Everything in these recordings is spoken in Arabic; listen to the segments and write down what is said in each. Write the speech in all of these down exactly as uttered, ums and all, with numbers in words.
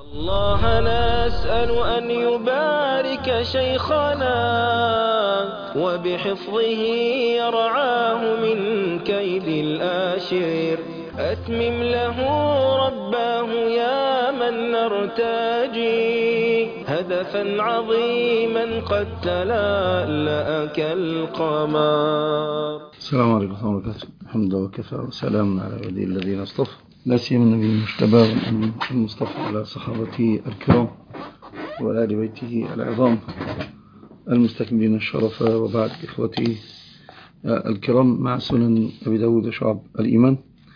الله نسأل أن يبارك شيخنا وبحفظه يرعاه من كيد الآشر. أتمم له رباه يا من نرتجي هدفا عظيما قد تلألأ كالقمر. السلام عليكم ورحمة الله وبركاته. الحمد لله وكفى وسلام على عباده الذين اصطفى، لا سيما النبي المجتبى المصطفى على صحابته الكرام وآل بيته العظام المستكملين الشرف. وبعد إخوتي الكرام، مع سنن أبي داود وشعب الإيمان،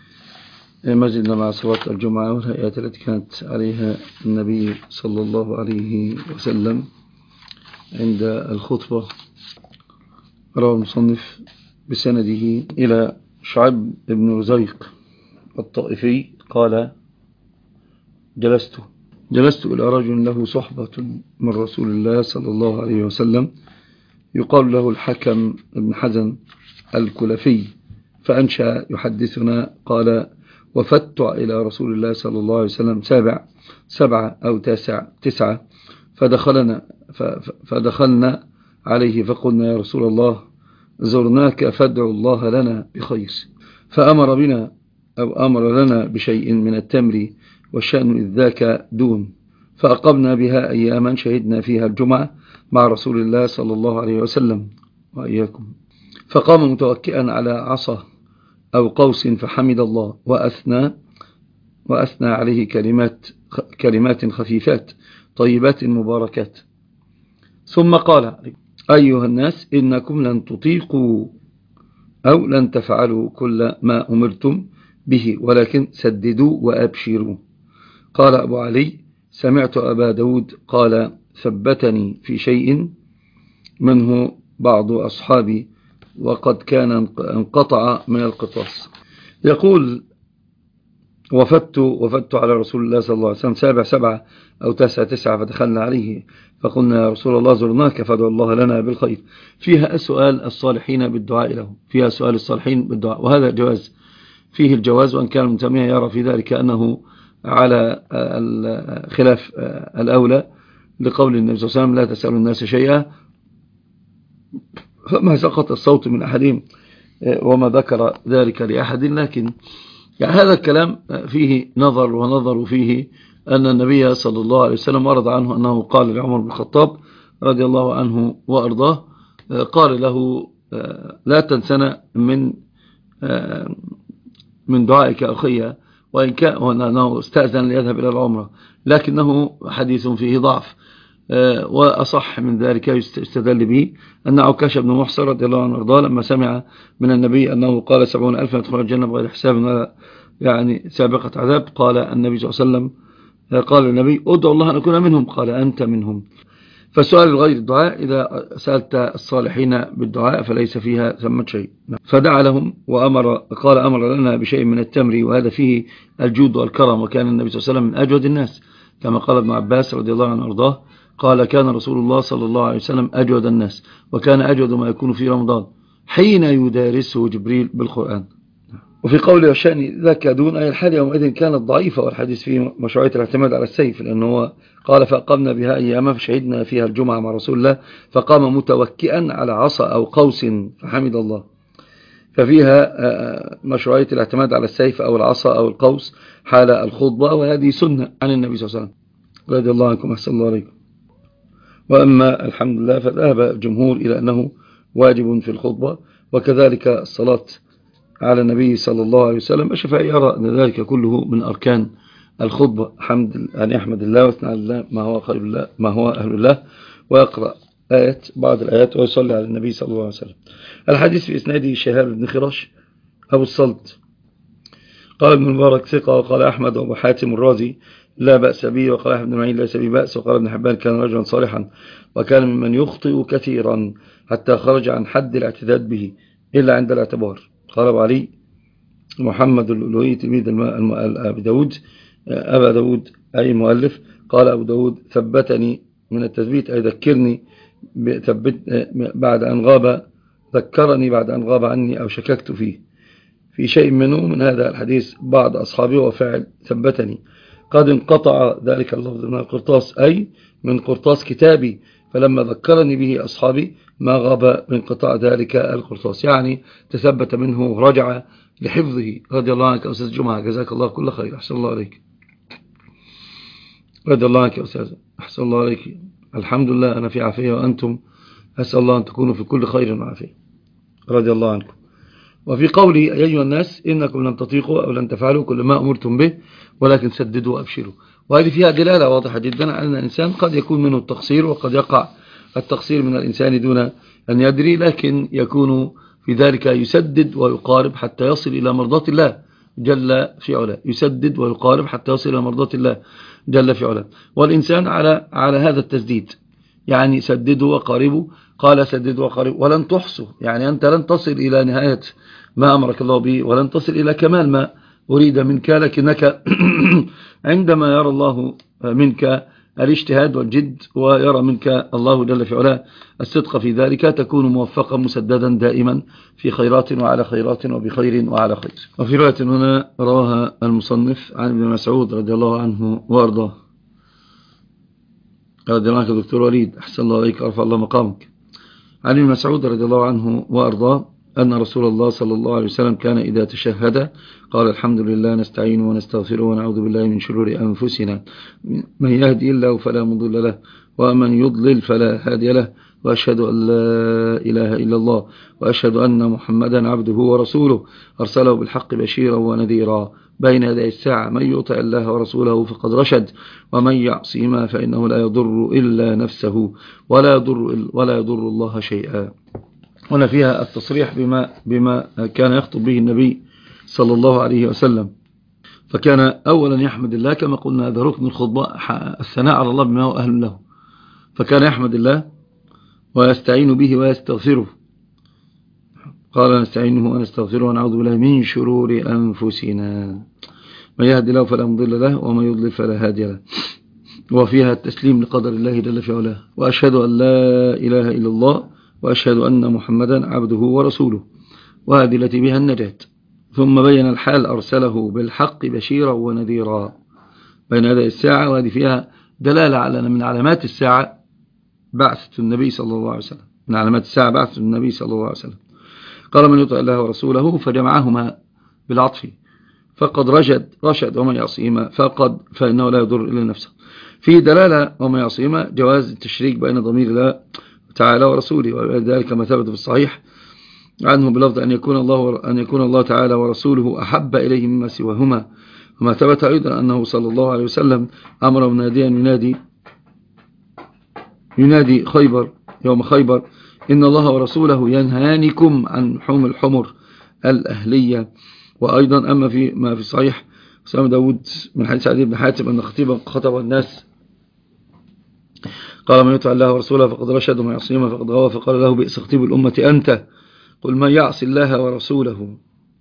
ما زلنا مع صلاة الجمعة والهيئات التي كانت عليها النبي صلى الله عليه وسلم عند الخطبة. روى المصنف بسنده إلى شعب بن رزيق الطائفي قال: جلست جلست إلى رجل له صحبة من رسول الله صلى الله عليه وسلم يقال له الحكم بن حزن الكلفي، فأنشأ يحدثنا قال: وفدت إلى رسول الله صلى الله عليه وسلم سبع سبعة أو تسع تسعة فدخلنا فدخلنا عليه فقلنا: يا رسول الله، زرناك فادعوا الله لنا بخير. فأمر بنا أو أمر لنا بشيء من التمر، والشأن إذ ذاك دون. فأقمنا بها أياما شهدنا فيها الجمعة مع رسول الله صلى الله عليه وسلم وإياكم. فقام متوكئا على عصا أو قوس فحمد الله وأثنى وأثنى عليه كلمات كلمات خفيفات طيبات مباركات، ثم قال: أيها الناس، إنكم لن تطيقوا أو لن تفعلوا كل ما أمرتم به، ولكن سددوا وأبشروا. قال أبو علي: سمعت أبا داود قال: ثبتني في شيء منه بعض أصحابي وقد كان انقطع من القطاس. يقول: وفدت وفدت على رسول الله صلى الله عليه وسلم سابع سبعة أو تسعة تسعة فدخلنا عليه فقلنا: يا رسول الله، زرناك فادعوا الله لنا بالخير. فيها سؤال الصالحين بالدعاء له، فيها سؤال الصالحين بالدعاء، وهذا جواز، فيه الجواز، وأن كان ابن تيمية يرى في ذلك أنه على خلاف الأولى، لقول النبي صلى الله عليه وسلم: لا تسألوا الناس شيئا فما سقط الصوت من أحدهم، وما ذكر ذلك لأحد. لكن يعني هذا الكلام فيه نظر، ونظر فيه أن النبي صلى الله عليه وسلم ورد عنه أنه قال لعمر بن الخطاب رضي الله عنه وأرضاه، قال له: لا تنسنا من من دعائك أخي، وإن كان أنه استأذن ليذهب إلى العمرة، لكنه حديث فيه ضعف. وأصح من ذلك يستدل به أن عكاشة بن محصن رضي الله عنه وارضاه لما سمع من النبي أنه قال: سبعون ألفا يدخلون الجنة بغير حساب ولا يعني سابقة عذاب، قال النبي صلى الله عليه وسلم، قال النبي: ادعو الله أن أكون منهم، قال: أنت منهم. فالسؤال الغير الدعاء، إذا سألت الصالحين بالدعاء فليس فيها ثمة شيء. فدعا لهم وأمر قال: أمر لنا بشيء من التمر، وهذا فيه الجود والكرم، وكان النبي صلى الله عليه وسلم من أجود الناس، كما قال ابن عباس رضي الله عنه وارضاه قال: كان رسول الله صلى الله عليه وسلم أجود الناس، وكان أجود ما يكون في رمضان حين يدارسه جبريل بالقرآن. وفي قوله: وشأن ذاك دون، أي الحال يومئذ كانت ضعيفة، والحديث فيه مشروعية الاعتماد على السيف، لأنه قال: فأقمنا بها أياما فشهدنا فيها الجمعة مع رسول الله، فقام متوكئا على عصا أو قوس فحمد الله. ففيها مشروعية الاعتماد على السيف أو العصا أو القوس حال الخطبة، وهذه سنة عن النبي صلى الله عليه وسلم رضي الله عنكم أحسن الله عليكم. وأما الحمد لله فذهب الجمهور إلى أنه واجب في الخطبة، وكذلك الصلاة على النبي صلى الله عليه وسلم. الشافعي يرى أن ذلك كله من أركان الخطبة، حمد أن يحمد الله واثنى على الله ما هو خير الله ما هو أهل الله، ويقرأ آيات بعض الآيات ويصلي على النبي صلى الله عليه وسلم. الحديث في إسناده شهاب بن خراش أبو الصلت قال ابن المبارك ثقة، وقال أحمد وأبو حاتم الرازي لا بأس به، وقال أحمد بن معين ليس به بأس، وقال ابن حبان كان رجلا صالحا وكان ممن يخطئ كثيرا حتى خرج عن حد الاعتداد به إلا عند الاعتبار. قال أبو علي محمد اللؤلؤي تلميذ أبي داود أبا داود أي مؤلف، قال أبو داود: ثبتني من التثبيت، أي ذكرني بعد أن غاب ذكرني بعد أن غاب عني أو شككت فيه في شيء منه من هذا الحديث بعض أصحابه وفعل ثبتني. قد انقطع ذلك اللفظ من القرطاس، أي من قرطاس كتابي، فلما ذكرني به أصحابي ما غاب من انقطاع ذلك القرطاس، يعني تثبت منه، رجع لحفظه. رضي الله عنك أستاذ جمعة، جزاك الله كل خير، أحسن الله عليك. رضي الله عنك يا أستاذ، أحسن الله عليك. الحمد لله أنا في عافية وأنتم، أسأل الله أن تكونوا في كل خير وعافية. رضي الله عنكم. وفي قوله يا أيها الناس إنكم لن تطيقوا أو لن تفعلوا كل ما أمرتم به ولكن سددوا وأبشروا. وهذه فيها دلالة واضحة جدا على أن الإنسان قد يكون منه التقصير، وقد يقع التقصير من الإنسان دون أن يدري، لكن يكون في ذلك يسدد ويقارب حتى يصل إلى مرضاة الله جل في علاه. يسدد ويقارب حتى يصل إلى مرضاة الله جل في علاه. والإنسان على على هذا التسديد، يعني سددوا وقاربوا. قال سددوا وقاربوا ولن تحصوا، يعني أنت لن تصل إلى نهاية ما أمرك الله به، ولن تصل إلى كمال ما أريد منك، لكنك عندما يرى الله منك الاجتهاد والجد، ويرى منك الله جل في علاه الصدق في ذلك، تكون موفقا مسددا دائما في خيرات وعلى خيرات وبخير وعلى خير. وفي رواية هنا رواها المصنف عن ابن مسعود رضي الله عنه وارضاه. رضي الله عنك دكتور وليد، أحسن الله عليك، أرفع الله مقامك. عن ابن مسعود رضي الله عنه وارضاه أن رسول الله صلى الله عليه وسلم كان إذا تشهد قال الحمد لله نستعين ونستغفره ونعوذ بالله من شرور أنفسنا، من يهدي الله فلا مضل له ومن يضلل فلا هادي له، وأشهد أن لا إله إلا الله وأشهد أن محمدا عبده ورسوله أرسله بالحق بشيرا ونذيرا بين يدي الساعة، من يطع الله ورسوله فقد رشد ومن يعصيهما فإنه لا يضر إلا نفسه ولا يضر, ولا يضر الله شيئا. هنا فيها التصريح بما, بما كان يخطب به النبي صلى الله عليه وسلم. فكان أولا يحمد الله كما قلنا، هذا ركن الخطبة، الثناء على الله بما هو أهل له. فكان يحمد الله ويستعين به ويستغفره. قال نستعينه ونستغفره ونعوذ بالله من شرور أنفسنا، من يهدي الله فلا مضل له ومن يضلل فلا هادي له. وفيها التسليم لقدر الله جل في علاه، وأشهد أن لا إله إلا الله وأشهد أن محمدا عبده ورسوله، وهذه التي بها النجاة. ثم بين الحال أرسله بالحق بشيرا ونذيرا بين يدي الساعة، وهذه فيها دلالة على أن من علامات الساعة بعثة النبي صلى الله عليه وسلم، من علامات الساعة بعثة النبي صلى الله عليه وسلم. قال من يطع الله ورسوله فجمعهما بالعطف، فقد رشد رشد ومن يعصيهما فقد فإنه لا يضر إلا نفسه. في دلالة ومن يعصيهما جواز التشريك بين ضمير الله تعالى ورسوله، وذلك ما ثبت في الصحيح عنه بلفظ أن يكون الله أن يكون الله تعالى ورسوله أحب إليه مما سواهما. وما ثبت أيضا أنه صلى الله عليه وسلم أمر مناديا ينادي ينادي خيبر يوم خيبر إن الله ورسوله ينهانكم عن حوم الحمر الأهلية. وأيضا أما في ما في صحيح سلام داود من حديث عدي بن حاتم أن خطيبا خطب الناس قال من يطع الله ورسوله فقد رشد ومن يعصيهما فقد غوى، فقال له بئس خطيب الأمة أنت، قل من يعصي الله ورسوله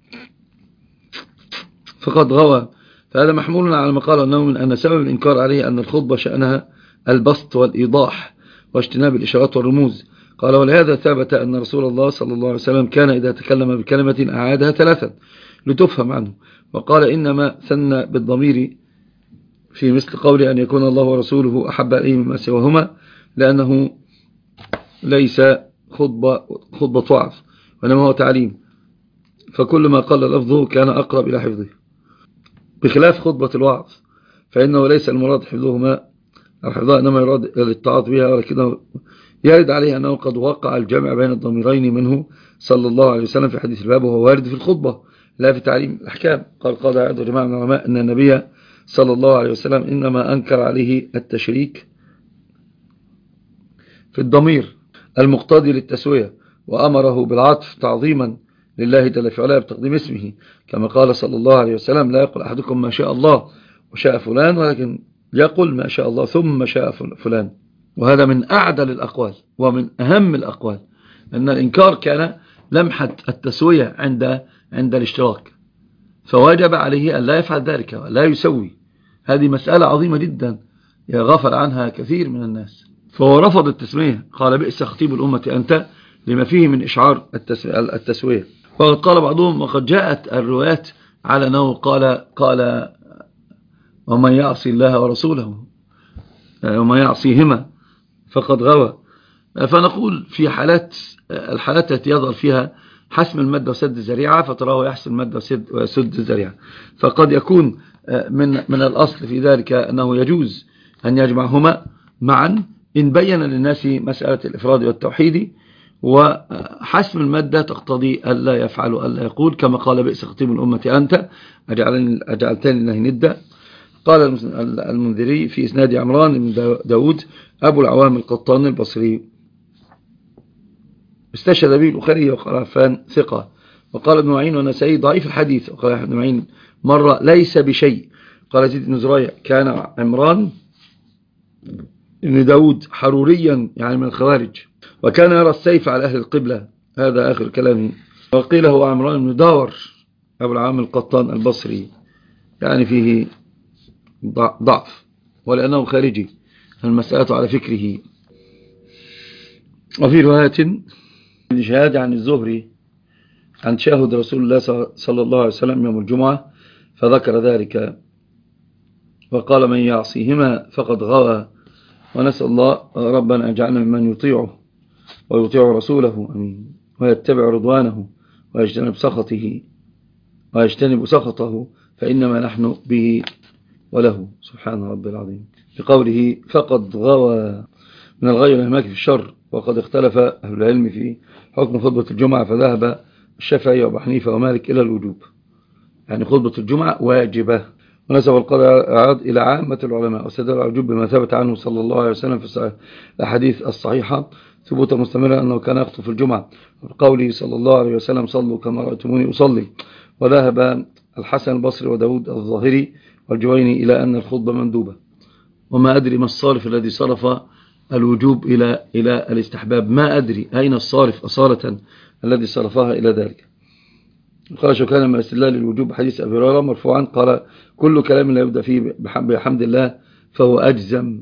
فقد غوى. فهذا محمول على ما قال أنه من أن سبب الإنكار عليه أن الخطبة شأنها البسط والإيضاح واجتناب الإشارات والرموز. قال ولهذا ثبت أن رسول الله صلى الله عليه وسلم كان إذا تكلم بكلمة أعادها ثلاثا لتفهم عنه. وقال إنما ثنى بالضمير في مثل قول أن يكون الله ورسوله أحب إليه مما سواهما، لأنه ليس خطبة, خطبة وعظ وإنما هو تعليم، فكل ما قال لفظه كان أقرب إلى حفظه، بخلاف خطبة الوعظ فإنه ليس المراد حفظهما أو حفظها، إنما يراد الاتعاظ بها، ولكنه يرد عليه أنه قد وقع الجمع بين الضميرين منه صلى الله عليه وسلم في حديث الباب، وهو وارد في الخطبة لا في تعليم الأحكام. قال قال عدد جماعة من العلماء أن النبي صلى الله عليه وسلم إنما أنكر عليه التشريك في الضمير المقتضي للتسوية، وأمره بالعطف تعظيما لله جل في علاه بتقديم اسمه، كما قال صلى الله عليه وسلم لا يقول أحدكم ما شاء الله وشاء فلان، ولكن يقول ما شاء الله ثم شاء فلان. وهذا من أعدل الأقوال ومن أهم الأقوال، أن الإنكار كان لمحة التسوية عند عند الاشتراك، فواجب عليه أن لا يفعل ذلك ولا يسوي. هذه مسألة عظيمة جدا يغفل عنها كثير من الناس، فهو رفض التسمية، قال بئس خطيب الأمة أنت، لما فيه من إشعار التسوية. وقد قال بعضهم وقد جاءت الروايات على أنه قال قال ومن يعصي الله ورسوله ومن يعصيهما فقد غوى. فنقول في حالات الحالات التي يظهر فيها حسم المادة وسد الذريعة فتراه يحسم المادة وسد الذريعة، فقد يكون من من الأصل في ذلك أنه يجوز أن يجمعهما معا إن بين للناس مسألة الإفراد والتوحيد، وحسم المادة تقتضي ألا يفعل ألا يقول، كما قال بئس خطيب الأمة أنت أجعلتني الله ندا. قال المنذري في إسناد عمران بن داود أبو العوام القطان البصري استشهد به البخاري وقال عفان ثقة. وقال ابن معين والنسائي ضعيف الحديث. وقال ابن معين مرة ليس بشيء. قال زيد بن زريع كان عمران بن داود حروريا يعني من الخوارج، وكان يرى السيف على أهل القبلة. هذا آخر كلامه. وقيل هو عمران بن داور أبو العام القطان البصري، يعني فيه ضعف ولأنه خارجي، المسألة على فكره. وفي رواية شهادة عن الزهري عن شاهد رسول الله صلى الله عليه وسلم يوم الجمعة فذكر ذلك وقال من يعصيهما فقد غوى. ونسأل الله ربنا أجعلنا ممن يطيعه ويطيع رسوله أمين ويتبع رضوانه ويجتنب سخطه ويجتنب سخطه فإنما نحن به وله سبحان رب العظيم. بقوله فقد غوى من الغي والهماك في الشر. وقد اختلف أهل العلم في حكم خطبة الجمعة، فذهب الشافعي وأبو حنيفة ومالك إلى الوجوب، يعني خطبة الجمعة واجبة. ونسب القول عاد إلى عامة العلماء واستدل على الوجوب بما ثبت عنه صلى الله عليه وسلم في الأحاديث الصحيحة ثبوتا مستمرا أنه كان يخطب في الجمعة، وقوله صلى الله عليه وسلم صلوا كما رأيتموني أصلي. وذهب الحسن البصري وداود الظاهري والجويني إلى أن الخطبة مندوبة. وما أدري ما الصارف الذي صرف الوجوب إلى إلى الاستحباب، ما أدري أين الصارف أصالة الذي صرفها إلى ذلك. قال شوكان من استدلال الوجوب حديث أبي هريرة مرفوعا قال كل كلام لا يبدأ فيه بحمد الله فهو أجزم.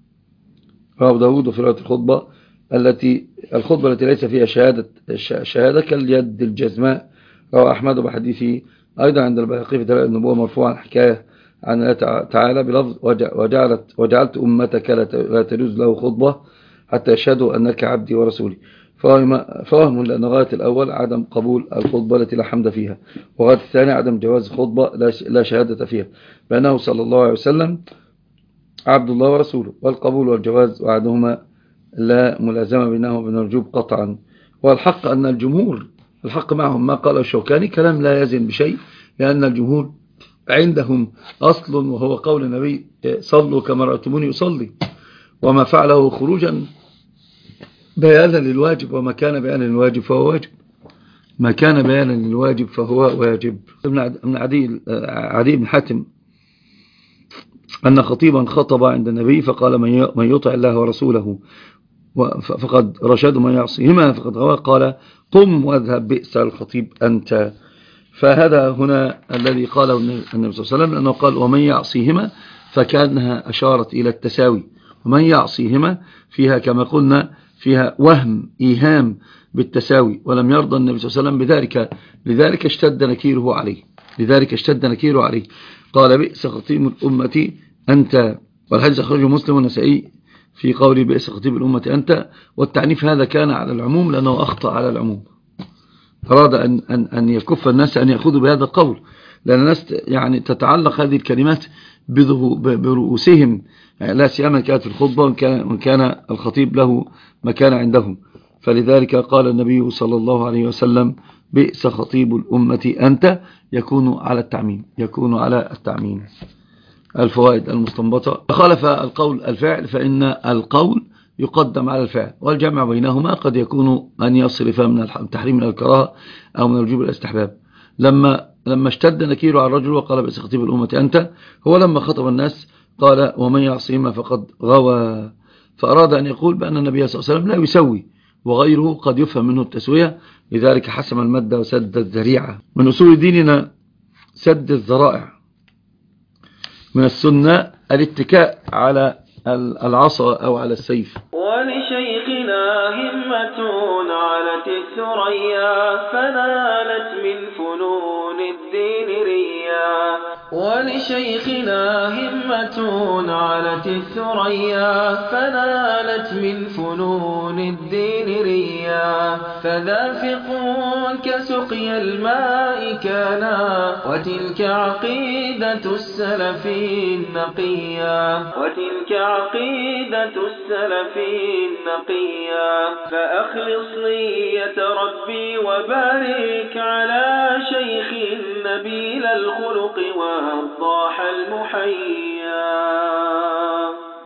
رواه داود في رواية الخطبة التي الخطبة التي ليس فيها شهادة شهادة كاليد الجزماء. رواه أحمد بحديثه أيضا عند البيهقي في دلائل النبوة مرفوعا حكاية عن الله تعالى بلفظ وجعلت وجعلت أمتك لا تجوز له خطبة حتى يشهدوا أنك عبدي ورسولي. فهم لأن غاية الأول عدم قبول الخطبة التي لا حمد فيها، وغاية الثاني عدم جواز خطبة لا شهادة فيها، لأنه صلى الله عليه وسلم عبد الله ورسوله، والقبول والجواز وعدهما لا ملازمة بينهما وبين الوجوب قطعا. والحق أن الجمهور الحق معهم ما قال الشوكاني كلام لا يزن بشيء، لأن الجمهور عندهم أصل وهو قول النبي صلوا كما رأيتموني يصلي، وما فعله خروجا بيانا للواجب، وما كان بيانا للواجب فهو واجب، ما كان بيانا للواجب فهو واجب. ابن عدي عدي بن حاتم أن خطيبا خطب عند النبي فقال من يطع الله ورسوله فقد رشد من يعصيهما فقد غوى. قال قم واذهب بئس الخطيب أنت. فهذا هنا الذي قاله النبي صلى الله عليه وسلم، لأنه قال ومن يعصيهما فكانها أشارت إلى التساوي، ومن يعصيهما فيها كما قلنا فيها وهم إيهام بالتساوي، ولم يرضى النبي صلى الله عليه وسلم بذلك، لذلك اشتد نكيره عليه لذلك اشتد نكيره عليه قال بئس خطيب الأمة أنت. والحديث أخرجه مسلم والنسائي في قول بئس خطيب الأمة أنت، والتعنيف هذا كان على العموم لأنه أخطأ على العموم، أراد أن, أن, أن يكف الناس أن يأخذوا بهذا القول، لأن الناس يعني تتعلق هذه الكلمات برؤوسهم، لا سيما كانت في الخطبة وإن كان الخطيب له مكان عندهم. فلذلك قال النبي صلى الله عليه وسلم بئس خطيب الأمة أنت، يكون على التعميم يكون على التعميم. الفوائد المستنبطة: خالف القول الفعل فإن القول يقدم على الفعل، والجمع بينهما قد يكون أن يصرف من التحريم إلى الكراهة أو من الوجوب إلى الاستحباب. لما لما اشتد نكيره على الرجل وقال بئس خطيب الأمة أنت، هو لما خطب الناس قال ومن يعصيهما فقد غوى، فأراد أن يقول بأن النبي صلى الله عليه وسلم لا يسوي، وغيره قد يفهم منه التسوية، لذلك حسم المادة وسد الذريعة. من أصول ديننا سد الذرائع. من السنة الاتكاء على العصا أو على السيف. ولشيخنا همة علت الثريا فنالت من فنون الدين ريا. ولشيخنا همة علت الثريا فنالت من فنون الدين ريا فذا فقه كسقي الماء كانا وتلك عقيدة السلف النقيا وتلك عقيدة السلف النقيا فأخلص نية ربي وبارك على شيخ نبيل الخلق والضاح المحيا